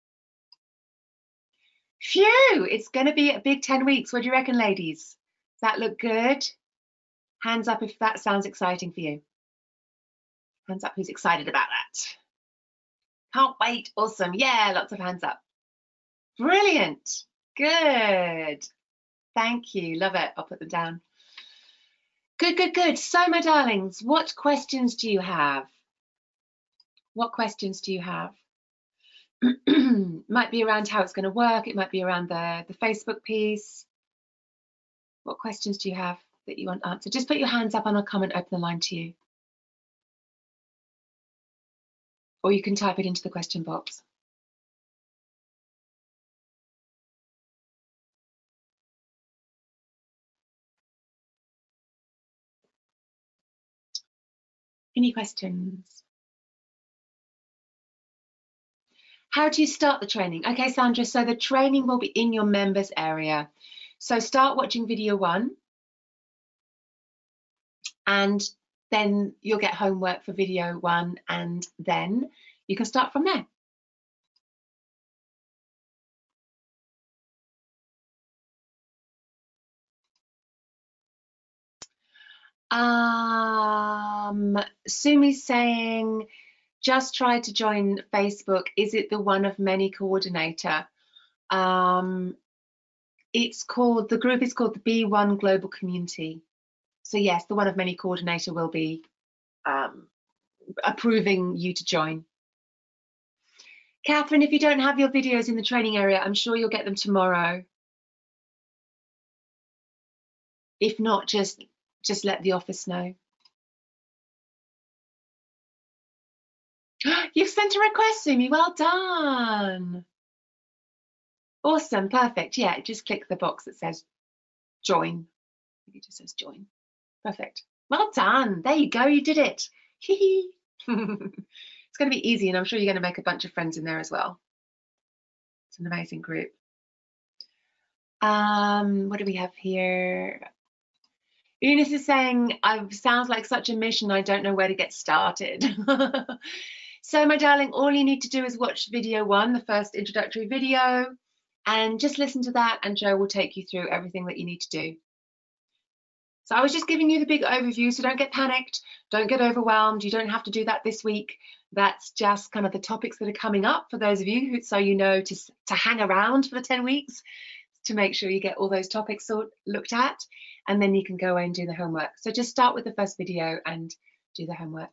Phew, it's going to be a big ten weeks. What do you reckon, ladies? Does that look good? Hands up if that sounds exciting for you. Hands up who's excited about that. Can't wait. Awesome. Yeah, lots of hands up. Brilliant. Good. Thank you. Love it. I'll put them down. Good, good, good. So, my darlings, what questions do you have? What questions do you have? Might be around how it's going to work. It might be around the, the Facebook piece. What questions do you have that you want answered? Just put your hands up and I'll come and open the line to you. Or you can type it into the question box. Any questions? How do you start the training? Okay, Sandra, so the training will be in your members area. So start watching video one and then you'll get homework for video one and then you can start from there. Um, Sumi's saying, just try to join Facebook. Is it the one of many coordinator? Um, it's called, the group is called the B one Global Community. So yes, the one of many coordinator will be um, approving you to join. Catherine, if you don't have your videos in the training area, I'm sure you'll get them tomorrow. If not, just, just let the office know. You've sent a request to me. Well done. Awesome. Perfect. Yeah, just click the box that says join. It just says join. Perfect. Well done. There you go. You did it. It's going to be easy, and I'm sure you're going to make a bunch of friends in there as well. It's an amazing group. Um, what do we have here? Eunice is saying, "It sounds like such a mission. I don't know where to get started." So, my darling, all you need to do is watch video one, the first introductory video, and just listen to that, and Joe will take you through everything that you need to do. So I was just giving you the big overview, so don't get panicked, don't get overwhelmed. You don't have to do that this week. That's just kind of the topics that are coming up for those of you who, so you know to, to hang around for the ten weeks to make sure you get all those topics sort, looked at, and then you can go away and do the homework. So just start with the first video and do the homework.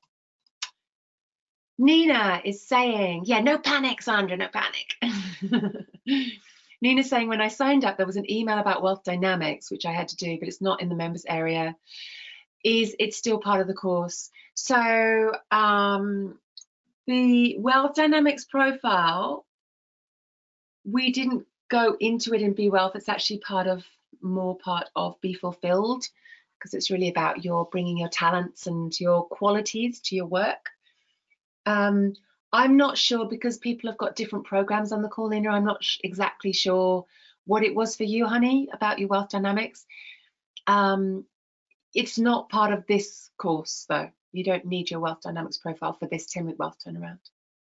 Nina is saying, yeah, no panic, Sandra, no panic. Nina's saying, when I signed up, there was an email about Wealth Dynamics, which I had to do, but it's not in the members area. Is it's still part of the course? So um, the Wealth Dynamics profile, we didn't go into it in Be Wealth. It's actually part of, more part of Be Fulfilled, because it's really about your bringing your talents and your qualities to your work. Um, I'm not sure, because people have got different programs on the call, Nina. I'm not sh exactly sure what it was for you, honey, about your Wealth Dynamics. Um, it's not part of this course, though. You don't need your Wealth Dynamics profile for this ten week Wealth Turnaround.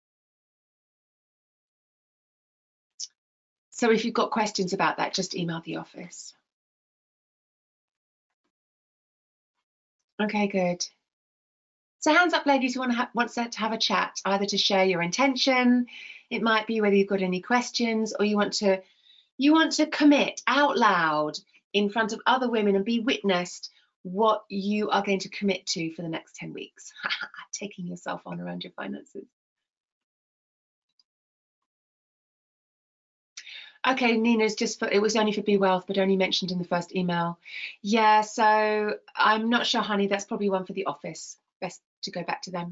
So if you've got questions about that, just email the office. Okay, good. So hands up, ladies, who want to have, want to have a chat, either to share your intention. It might be whether you've got any questions, or you want to you want to commit out loud in front of other women and be witnessed what you are going to commit to for the next ten weeks. Taking yourself on around your finances. Okay, Nina's just for, it was only for Be Wealth, but only mentioned in the first email. Yeah, so I'm not sure, honey. That's probably one for the office. Best to go back to them.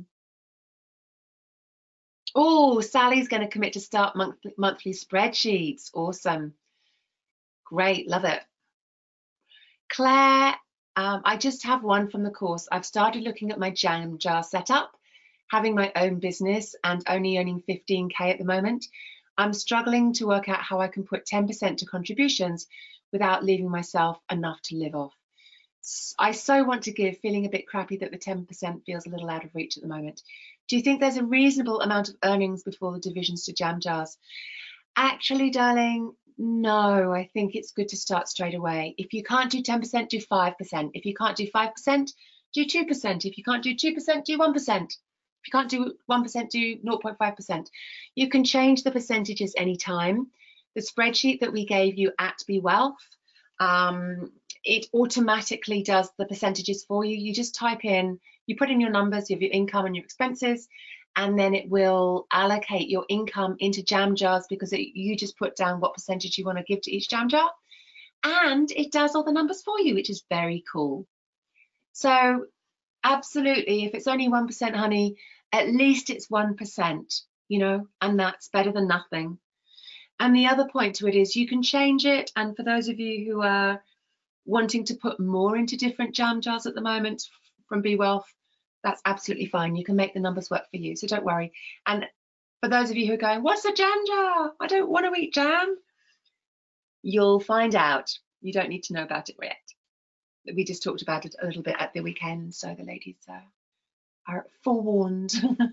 Oh, Sally's going to commit to start monthly, monthly spreadsheets. Awesome. Great, love it. Claire, um, I just have one from the course. I've started looking at my Jam Jar setup, having my own business and only earning fifteen K at the moment. I'm struggling to work out how I can put ten percent to contributions without leaving myself enough to live off. I so want to give, feeling a bit crappy that the ten percent feels a little out of reach at the moment. Do you think there's a reasonable amount of earnings before the divisions to Jam Jars? Actually, darling, no, I think it's good to start straight away. If you can't do ten percent, do five percent. If you can't do five percent, do two percent. If you can't do two percent, do one percent. If you can't do one percent, do zero point five percent. You can change the percentages anytime. The spreadsheet that we gave you at Be Wealth, um, it automatically does the percentages for you. You just type in, you put in your numbers of your income and your expenses, and then it will allocate your income into Jam Jars, because it, you just put down what percentage you want to give to each Jam Jar, and it does all the numbers for you, which is very cool. So absolutely, if it's only one percent, honey, at least it's one percent, you know, and that's better than nothing. And the other point to it is you can change it. And for those of you who are wanting to put more into different Jam Jars at the moment from Be Wealth, that's absolutely fine. You can make the numbers work for you, so don't worry. And for those of you who are going, what's a Jam Jar? I don't want to eat jam. You'll find out. You don't need to know about it yet. We just talked about it a little bit at the weekend, so the ladies uh, are forewarned.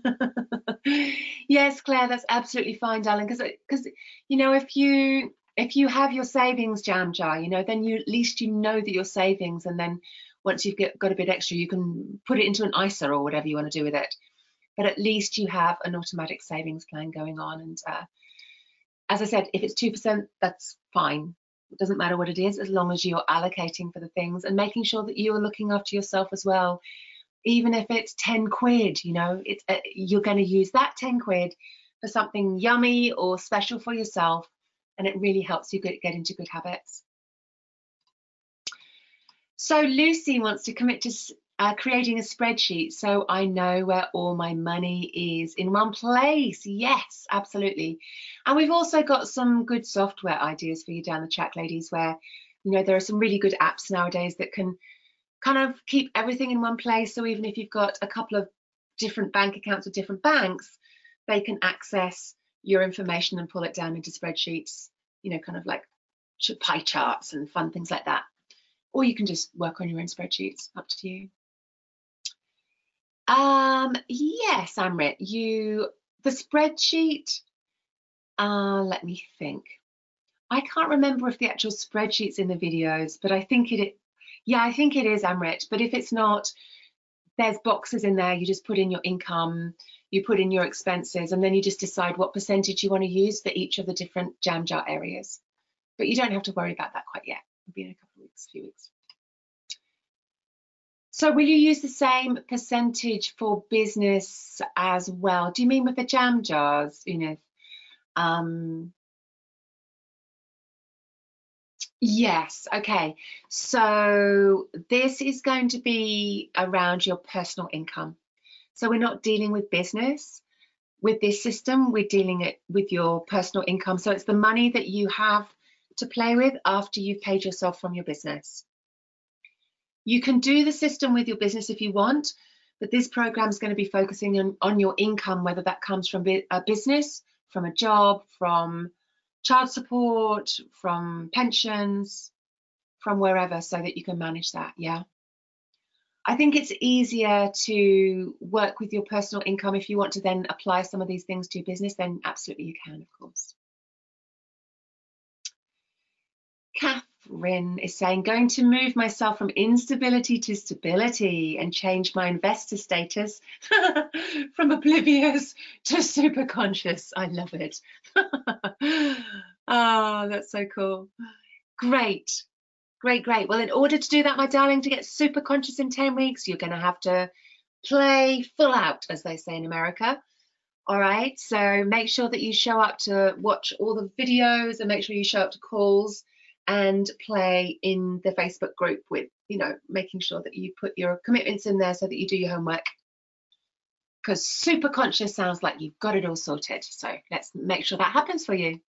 Yes, Claire, that's absolutely fine, darling, because because you know, if you if you have your savings Jam Jar, you know, then you at least you know that your savings, and then once you've get, got a bit extra, you can put it into an I S A or whatever you want to do with it. But at least you have an automatic savings plan going on. And uh, as I said, if it's two percent, that's fine. It doesn't matter what it is, as long as you're allocating for the things and making sure that you're looking after yourself as well. Even if it's ten quid, you know, it's uh, you're going to use that ten quid for something yummy or special for yourself, and it really helps you get, get into good habits. So Lucy wants to commit to uh, creating a spreadsheet so I know where all my money is in one place. Yes, absolutely. And we've also got some good software ideas for you down the track, ladies, where, you know, there are some really good apps nowadays that can kind of keep everything in one place. So even if you've got a couple of different bank accounts with different banks, they can access your information and pull it down into spreadsheets, you know, kind of like pie charts and fun things like that. Or you can just work on your own spreadsheets, up to you. Um, yes, Amrit, you, the spreadsheet, uh, let me think. I can't remember if the actual spreadsheet's in the videos, but I think it, Yeah, I think it is, Amrit. But if it's not, there's boxes in there. You just put in your income, you put in your expenses, and then you just decide what percentage you want to use for each of the different jam jar areas. But you don't have to worry about that quite yet. It'll be in a couple of weeks, few weeks. So will you use the same percentage for business as well? Do you mean with the jam jars, you know? Um, yes, okay. So this is going to be around your personal income. So we're not dealing with business. With this system, we're dealing it with your personal income. So it's the money that you have to play with after you've paid yourself from your business. You can do the system with your business if you want, but this program is going to be focusing on, on your income, whether that comes from a business, from a job, from child support, from pensions, from wherever, so that you can manage that. Yeah. I think it's easier to work with your personal income. If you want to then apply some of these things to your business, then absolutely you can, of course. Catherine is saying, going to move myself from instability to stability and change my investor status from oblivious to super conscious. I love it. Oh, that's so cool. Great. Great, great. Well, in order to do that, my darling, to get super conscious in ten weeks, you're going to have to play full out, as they say in America. All right. So make sure that you show up to watch all the videos and make sure you show up to calls and play in the Facebook group with, you know, making sure that you put your commitments in there so that you do your homework. Because super conscious sounds like you've got it all sorted. So let's make sure that happens for you.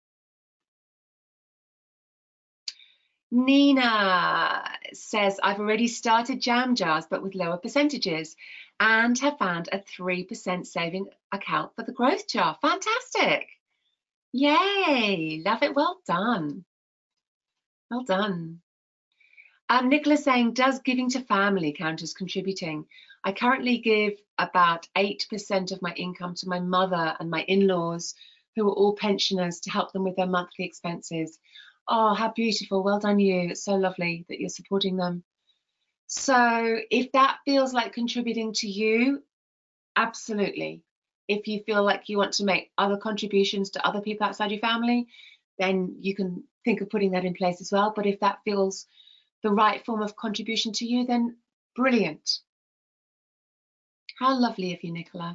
Nina says, I've already started jam jars, but with lower percentages, and have found a three percent saving account for the growth jar. Fantastic. Yay. Love it. Well done. Well done. Um, Nicholas saying, does giving to family count as contributing? I currently give about eight percent of my income to my mother and my in-laws, who are all pensioners, to help them with their monthly expenses. Oh, how beautiful. Well done you. It's so lovely that you're supporting them. So if that feels like contributing to you, absolutely. If you feel like you want to make other contributions to other people outside your family, then you can think of putting that in place as well. But if that feels the right form of contribution to you, then brilliant. How lovely of you, Nicola.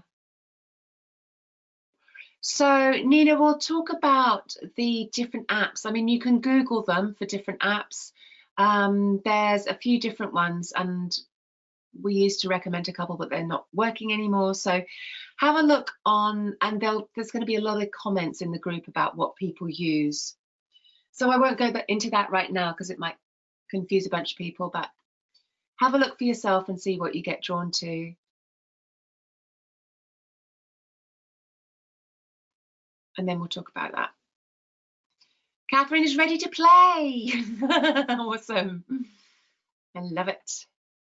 So Nina, we'll talk about the different apps. I mean, you can Google them for different apps. Um, there's a few different ones, and we used to recommend a couple, but they're not working anymore. So have a look on, and there's going to be a lot of comments in the group about what people use. So I won't go into that right now because it might confuse a bunch of people, but have a look for yourself and see what you get drawn to. And then we'll talk about that. Catherine is ready to play. Awesome. I love it.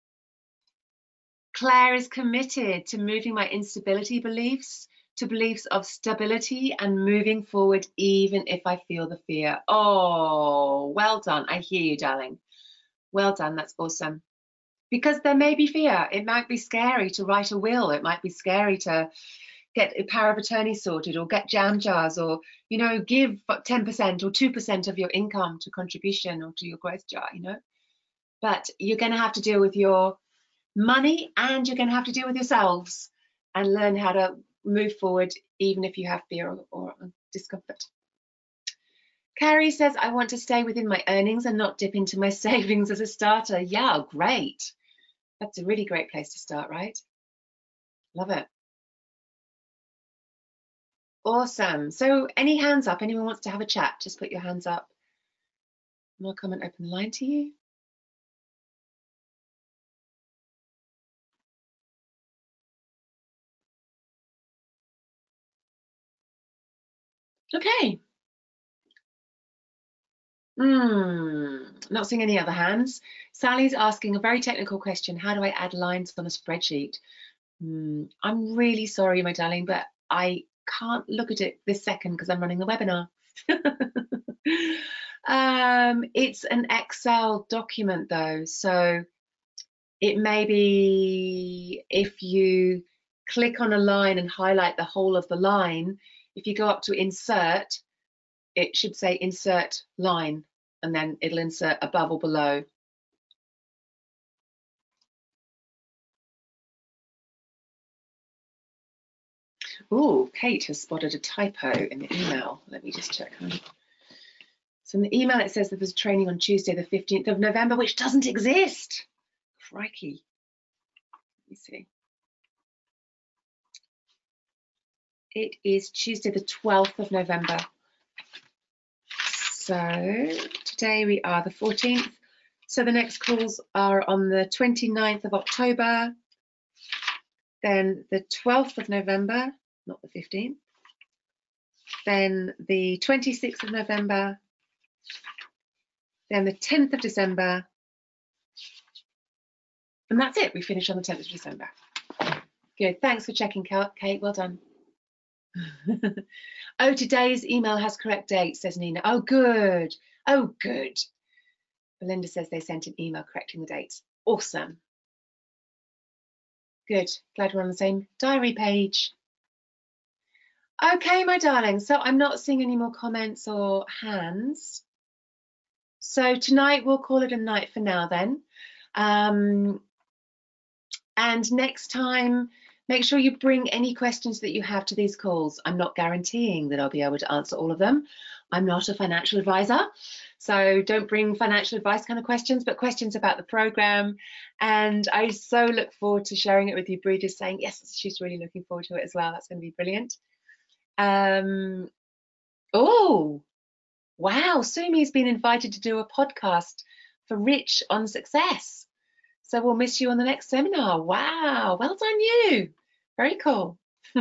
Claire is committed to moving my instability beliefs to beliefs of stability and moving forward even if I feel the fear. Oh, well done. I hear you, darling. Well done. That's awesome. Because there may be fear. It might be scary to write a will. It might be scary to get a power of attorney sorted, or get jam jars, or, you know, give ten percent or two percent of your income to contribution or to your growth jar, you know. But you're going to have to deal with your money, and you're going to have to deal with yourselves and learn how to move forward even if you have fear or, or discomfort. Carrie says, I want to stay within my earnings and not dip into my savings as a starter. Yeah, great. That's a really great place to start, right? Love it. Awesome. So any hands up? Anyone wants to have a chat? Just put your hands up and I'll come and open the line to you. Okay. Hmm, not seeing any other hands. Sally's asking a very technical question. How do I add lines on a spreadsheet? Hmm, I'm really sorry, my darling, but I can't look at it this second because I'm running the webinar. Um, it's an Excel document though, so it may be if you click on a line and highlight the whole of the line, if you go up to insert, it should say insert line, and then it'll insert above or below. Oh, Kate has spotted a typo in the email. Let me just check. So in the email it says that there's training on Tuesday the fifteenth of November, which doesn't exist. Crikey. Let me see. It is Tuesday the twelfth of November. So today we are the fourteenth. So the next calls are on the twenty-ninth of October, then the twelfth of November, not the fifteenth, then the twenty-sixth of November, then the tenth of December, and that's it. We finish on the tenth of December. Good. Thanks for checking, Kate. Well done. Oh, today's email has correct dates, says Nina. Oh, good. Oh, good. Belinda says they sent an email correcting the dates. Awesome. Good. Glad we're on the same diary page. Okay, my darling. So I'm not seeing any more comments or hands. So tonight we'll call it a night for now then. Um, and next time, make sure you bring any questions that you have to these calls. I'm not guaranteeing that I'll be able to answer all of them. I'm not a financial advisor, so don't bring financial advice kind of questions, but questions about the program. And I so look forward to sharing it with you. Breeda's saying, yes, she's really looking forward to it as well. That's going to be brilliant. Um, oh, wow. Sumi's been invited to do a podcast for Rich on success. So we'll miss you on the next seminar. Wow, well done you. Very cool.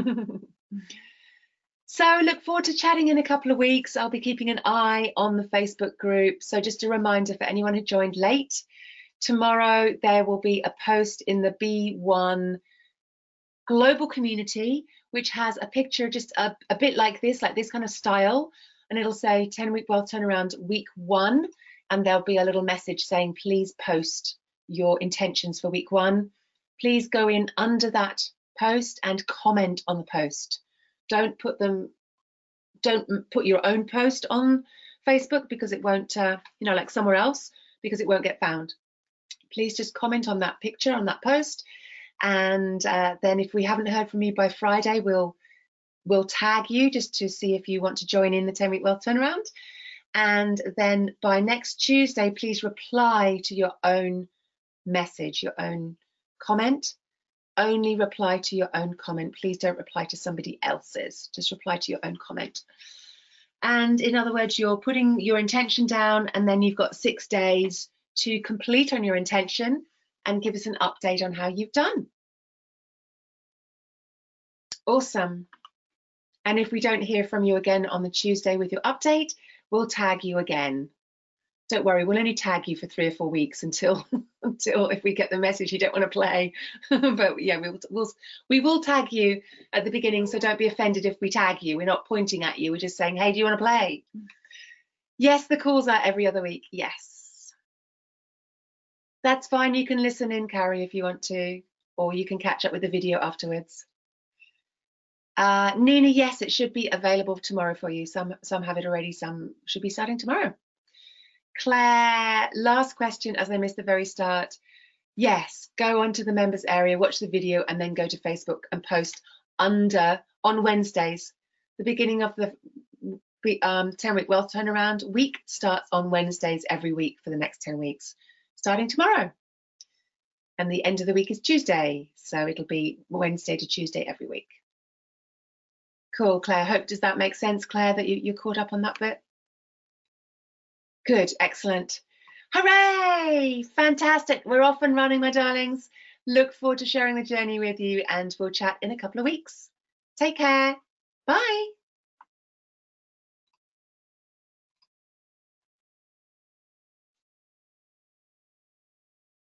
So look forward to chatting in a couple of weeks. I'll be keeping an eye on the Facebook group. So just a reminder for anyone who joined late, tomorrow there will be a post in the B one global community, which has a picture just a, a bit like this, like this kind of style. And it'll say ten week wealth turnaround week one. And there'll be a little message saying, please post your intentions for week one. Please go in under that post and comment on the post. Don't put them, don't put your own post on Facebook because it won't, uh, you know, like somewhere else, because it won't get found. Please just comment on that picture, on that post. And uh, then if we haven't heard from you by Friday, we'll, we'll tag you just to see if you want to join in the ten week wealth turnaround. And then by next Tuesday, please reply to your own message, your own comment. Only reply to your own comment. Please don't reply to somebody else's. Just reply to your own comment. And in other words, you're putting your intention down, and then you've got six days to complete on your intention and give us an update on how you've done. Awesome. And if we don't hear from you again on the Tuesday with your update, we'll tag you again. Don't worry, we'll only tag you for three or four weeks until until if we get the message you don't want to play. But yeah, we'll, we'll we will tag you at the beginning, so don't be offended if we tag you. We're not pointing at you, we're just saying, hey, do you want to play? Yes, the calls are every other week. Yes, that's fine. You can listen in, Carrie, if you want to, or you can catch up with the video afterwards. Uh, Nina, yes, it should be available tomorrow for you. Some some have it already, some should be starting tomorrow. Claire, last question, as I missed the very start. Yes, go onto the members area, watch the video, and then go to Facebook and post under on Wednesdays. The beginning of the um, ten week wealth turnaround week starts on Wednesdays every week for the next ten weeks, starting tomorrow. And the end of the week is Tuesday, so it'll be Wednesday to Tuesday every week. Cool, Claire. Hope, does that make sense, Claire, that you, you're caught up on that bit? Good, excellent. Hooray! Fantastic. We're off and running, my darlings. Look forward to sharing the journey with you, and we'll chat in a couple of weeks. Take care. Bye.